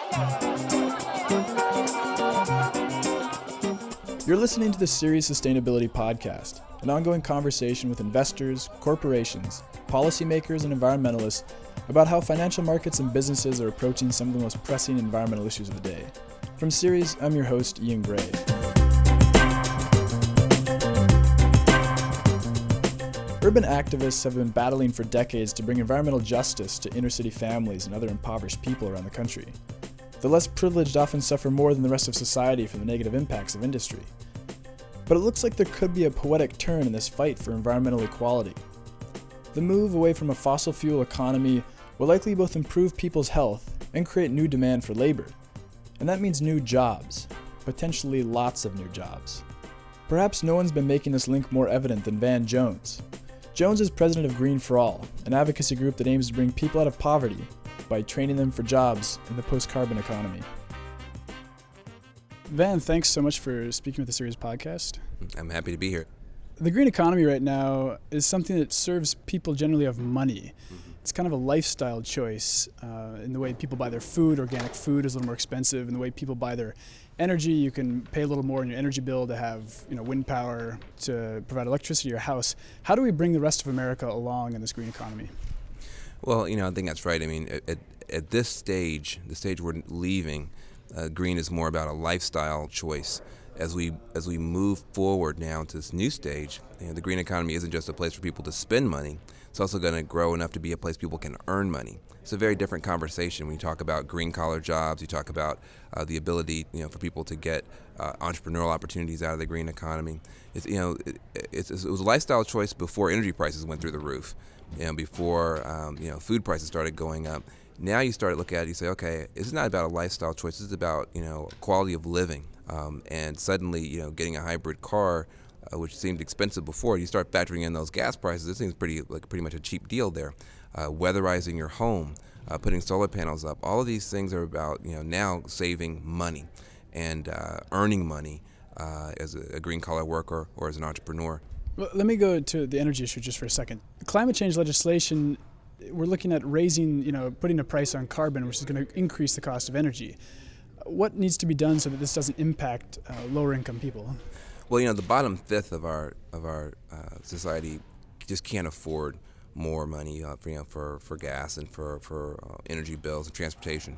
You're listening to the Ceres Sustainability Podcast, an ongoing conversation with investors, corporations, policymakers, and environmentalists about how financial markets and businesses are approaching some of the most pressing environmental issues of the day. From Ceres, I'm your host, Ian Gray. Urban activists have been battling for decades to bring environmental justice to inner-city families and other impoverished people around the country. The less privileged often suffer more than the rest of society from the negative impacts of industry. But it looks like there could be a poetic turn in this fight for environmental equality. The move away from a fossil fuel economy will likely both improve people's health and create new demand for labor. And that means new jobs, potentially lots of new jobs. Perhaps no one's been making this link more evident than Van Jones. Jones is president of Green for All, an advocacy group that aims to bring people out of poverty by training them for jobs in the post-carbon economy. Van, thanks so much for speaking with the Ceres podcast. I'm happy to be here. The green economy right now is something that serves people generally of money. It's kind of a lifestyle choice in the way people buy their food. Organic food is a little more expensive. In the way people buy their energy, you can pay a little more in your energy bill to have wind power to provide electricity to your house. How do we bring the rest of America along in this green economy? Well, I think that's right. I mean, at this stage, the stage we're leaving, green is more about a lifestyle choice. As we move forward now to this new stage, the green economy isn't just a place for people to spend money. It's also going to grow enough to be a place people can earn money. It's a very different conversation when you talk about green-collar jobs. You talk about the ability, for people to get entrepreneurial opportunities out of the green economy. It was a lifestyle choice before energy prices went through the roof. Before food prices started going up. Now you start to look at it, you say, okay, it's not about a lifestyle choice. It's about quality of living. And suddenly, getting a hybrid car, which seemed expensive before, you start factoring in those gas prices. It seems pretty much a cheap deal there. Weatherizing your home, putting solar panels up. All of these things are about now saving money and earning money as a green collar worker or as an entrepreneur. Well, let me go to the energy issue just for a second. Climate change legislation, we're looking at raising, putting a price on carbon, which is going to increase the cost of energy. What needs to be done so that this doesn't impact lower income people? Well, the bottom fifth of our society just can't afford more money for gas and for energy bills and transportation.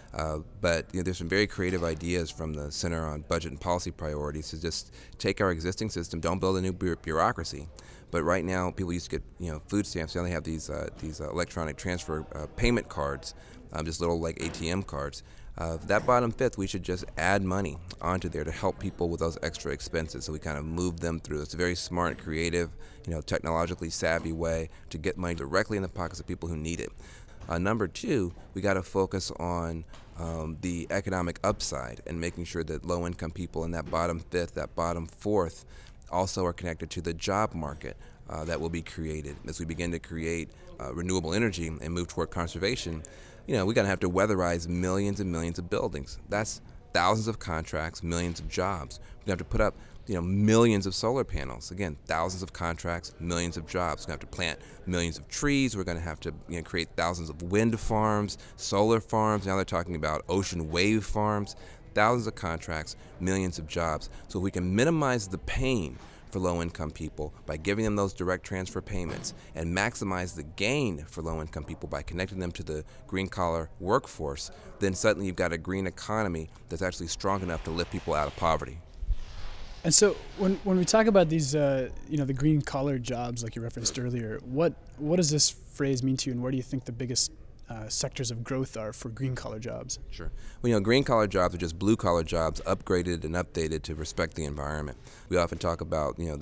But there's some very creative ideas from the Center on Budget and Policy Priorities to just take our existing system, don't build a new bureaucracy. But right now, people used to get food stamps. Now they have these electronic transfer payment cards, just little like ATM cards. That bottom fifth, we should just add money onto there to help people with those extra expenses. So we kind of move them through. It's a very smart, creative, technologically savvy way to get money directly in the pockets of people who need it. Number two, we got to focus on the economic upside and making sure that low-income people in that bottom fifth, that bottom fourth, also are connected to the job market that will be created. As we begin to create renewable energy and move toward conservation, we're going to have to weatherize millions and millions of buildings. That's thousands of contracts, millions of jobs. We're going to have to put up millions of solar panels. Again, thousands of contracts, millions of jobs. We're going to have to plant millions of trees. We're going to have to create thousands of wind farms, solar farms. Now they're talking about ocean wave farms. Thousands of contracts, millions of jobs. So if we can minimize the pain for low-income people by giving them those direct transfer payments and maximize the gain for low-income people by connecting them to the green-collar workforce, then suddenly you've got a green economy that's actually strong enough to lift people out of poverty. And so when we talk about these, the green-collar jobs like you referenced earlier, what does this phrase mean to you, and where do you think the biggest sectors of growth are for green-collar jobs? Sure. Well, green-collar jobs are just blue-collar jobs upgraded and updated to respect the environment. We often talk about, the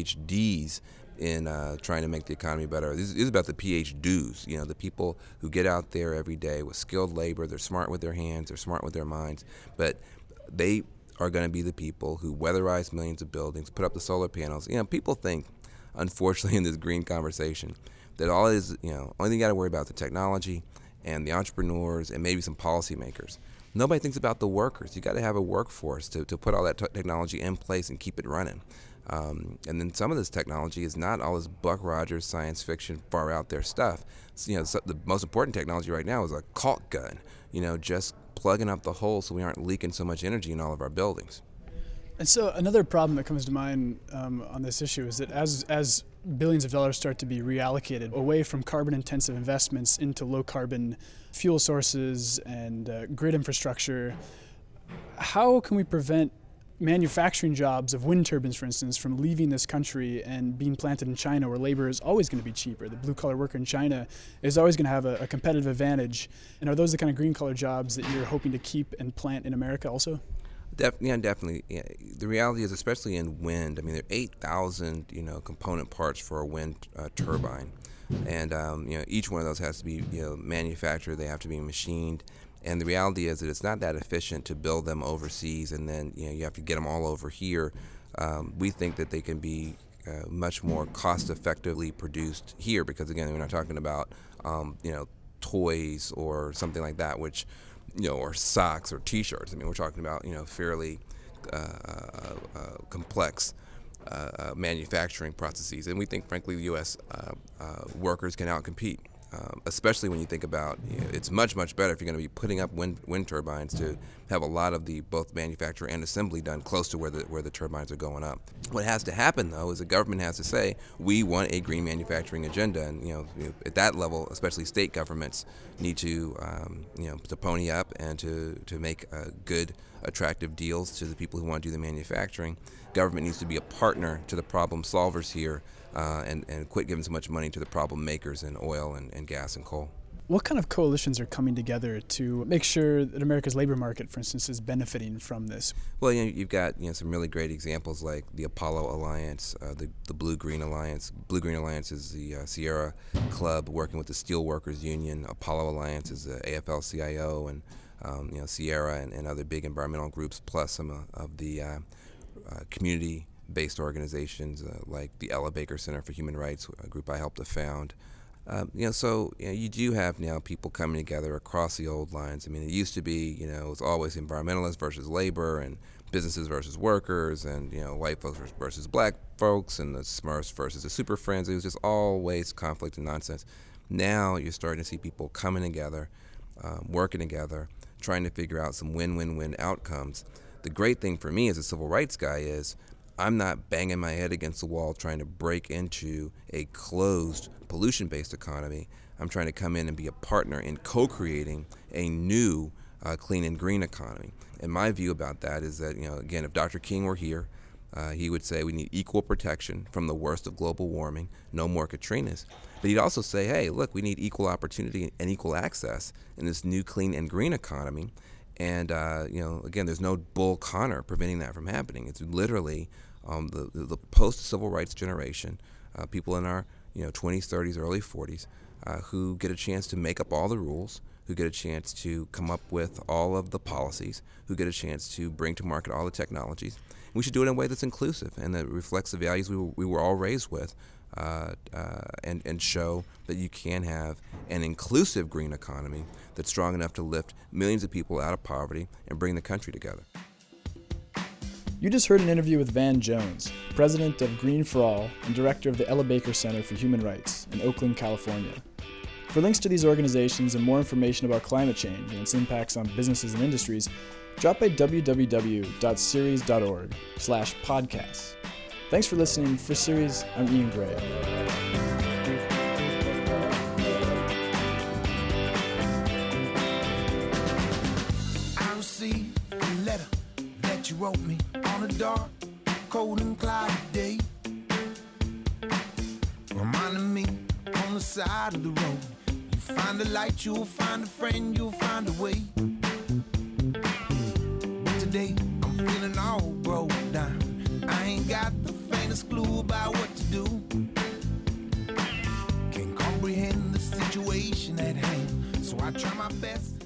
PhDs in trying to make the economy better. This is about the PhDs, the people who get out there every day with skilled labor. They're smart with their hands. They're smart with their minds. But they are going to be the people who weatherize millions of buildings, put up the solar panels. People think, unfortunately, in this green conversation, that only thing you got to worry about is the technology and the entrepreneurs and maybe some policymakers. Nobody thinks about the workers. You got to have a workforce to put all that technology in place and keep it running. And then some of this technology is not all this Buck Rogers science fiction far out there stuff. So, the most important technology right now is a caulk gun, just plugging up the hole so we aren't leaking so much energy in all of our buildings. And so another problem that comes to mind on this issue is that as billions of dollars start to be reallocated away from carbon-intensive investments into low-carbon fuel sources and grid infrastructure, how can we prevent manufacturing jobs of wind turbines, for instance, from leaving this country and being planted in China, where labor is always going to be cheaper? The blue-collar worker in China is always going to have a competitive advantage. And are those the kind of green-collar jobs that you're hoping to keep and plant in America also? Definitely. Yeah. The reality is, especially in wind, there are 8,000 component parts for a wind turbine, and each one of those has to be manufactured. They have to be machined, and the reality is that it's not that efficient to build them overseas, and then you have to get them all over here. We think that they can be much more cost effectively produced here, because again, we're not talking about toys or something like that, which or socks or T-shirts. We're talking about fairly complex manufacturing processes, and we think, frankly, the U.S. Workers can outcompete. Especially when you think about, it's much better if you're going to be putting up wind turbines to have a lot of the both manufacture and assembly done close to where the turbines are going up. What has to happen, though, is the government has to say, we want a green manufacturing agenda, and at that level, especially state governments need to to pony up and to make good, attractive deals to the people who want to do the manufacturing. Government needs to be a partner to the problem solvers here. And quit giving so much money to the problem makers in oil and gas and coal. What kind of coalitions are coming together to make sure that America's labor market, for instance, is benefiting from this? Well, you've got some really great examples like the Apollo Alliance, the Blue Green Alliance. Blue Green Alliance is the Sierra Club working with the Steelworkers Union. Apollo Alliance is the AFL-CIO and Sierra and other big environmental groups, plus some of the community-based organizations like the Ella Baker Center for Human Rights, a group I helped to found. So you do have now people coming together across the old lines. It used to be, it was always environmentalists versus labor and businesses versus workers and, white folks versus black folks and the Smurfs versus the Super Friends. It was just always conflict and nonsense. Now you're starting to see people coming together, working together, trying to figure out some win-win-win outcomes. The great thing for me as a civil rights guy is I'm not banging my head against the wall trying to break into a closed, pollution-based economy. I'm trying to come in and be a partner in co-creating a new clean and green economy. And my view about that is that, again, if Dr. King were here, he would say we need equal protection from the worst of global warming, no more Katrinas. But he'd also say, hey, look, we need equal opportunity and equal access in this new clean and green economy. And, again, there's no Bull Connor preventing that from happening. It's literally the post-civil rights generation, people in our 20s, 30s, early 40s, who get a chance to make up all the rules, who get a chance to come up with all of the policies, who get a chance to bring to market all the technologies. We should do it in a way that's inclusive and that reflects the values we were all raised with, and show that you can have an inclusive green economy that's strong enough to lift millions of people out of poverty and bring the country together. You just heard an interview with Van Jones, president of Green for All and director of the Ella Baker Center for Human Rights in Oakland, California. For links to these organizations and more information about climate change and its impacts on businesses and industries, drop by www.ceres.org/podcasts. Thanks for listening. For Ceres, I'm Ian Gray. I received a letter that you wrote me on a dark, cold and cloudy day, reminding me on the side of the road, you find a light, you'll find a friend, you'll find a way. But today I'm feeling all broke down, I ain't got the faintest clue about what to do, can't comprehend the situation at hand, so I try my best